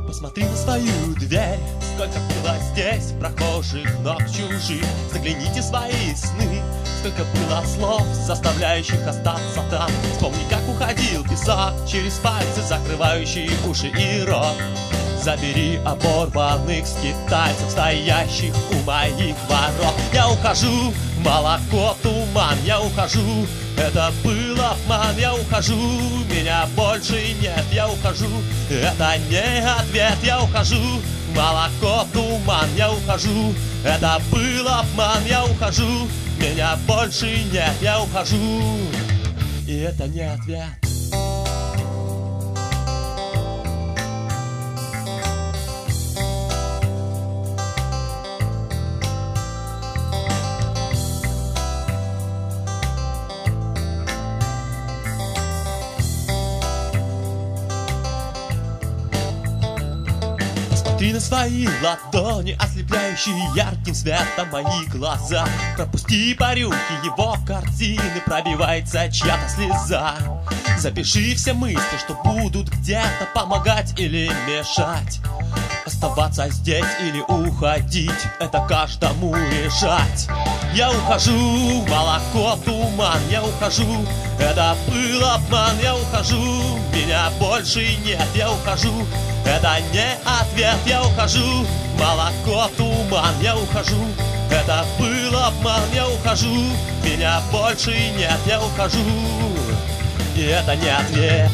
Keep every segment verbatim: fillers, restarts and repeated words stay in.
Посмотри на свою дверь, сколько было здесь прохожих, ног чужих. Загляните в свои сны, сколько было слов, заставляющих остаться там. Вспомни, как уходил песок через пальцы, закрывающие уши и рот. Забери оборванных скитальцев, стоящих у моих ворот. Я ухожу, молоко, туман, я ухожу. Это был обман, я ухожу, меня больше нет, я ухожу. Это не ответ, я ухожу, молоко, туман, я ухожу. Это был обман, я ухожу, меня больше нет, я ухожу. И это не ответ. Смотри на свои ладони, ослепляющие ярким светом мои глаза. Пропусти по рюмке его картины, пробивается чья-то слеза. Запиши все мысли, что будут где-то помогать или мешать. Оставаться здесь или уходить, это каждому решать. Я ухожу, молоко, туман, я ухожу. Это был обман, я ухожу, меня больше нет, я ухожу. Это не ответ, я ухожу, молоко, туман, я ухожу. Это был обман, я ухожу, меня больше нет, я ухожу. И это не ответ.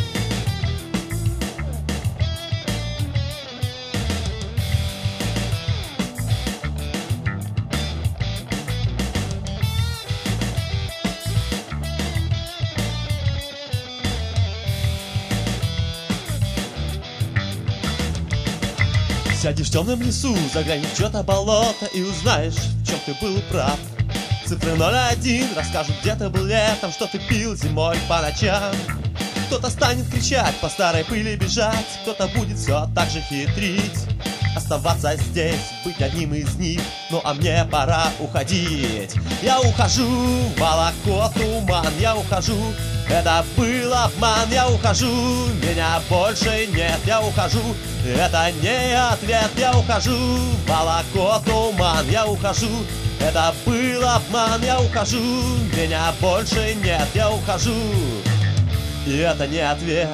Сядешь в темном лесу, заглянешь в чьё-то болото и узнаешь, в чем ты был прав. Цифры ноль один расскажут, где ты был летом, что ты пил зимой по ночам. Кто-то станет кричать, по старой пыли бежать, кто-то будет все так же хитрить. Оставаться здесь, быть одним из них, ну а мне пора уходить. Я ухожу, молоко, туман, я ухожу. Это был обман, я ухожу, меня больше нет, я ухожу. Это не ответ, я ухожу, молоко, туман, я ухожу. Это был обман, я ухожу, меня больше нет, я ухожу. И это не ответ.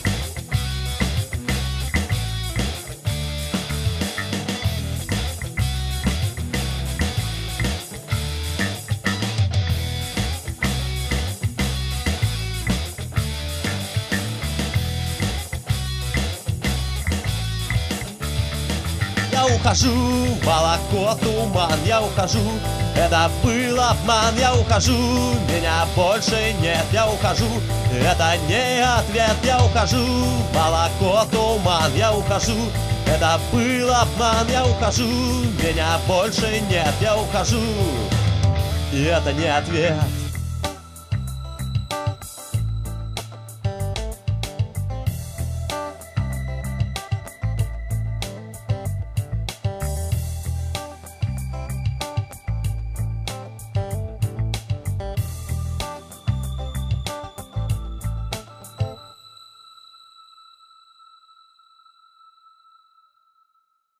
Я ухожу, молоко, туман, я ухожу. Это был обман, я ухожу, меня больше нет, я ухожу. Это не ответ, я ухожу, молоко, туман, я ухожу. Это был обман, я ухожу, меня больше нет, я ухожу. И это не ответ.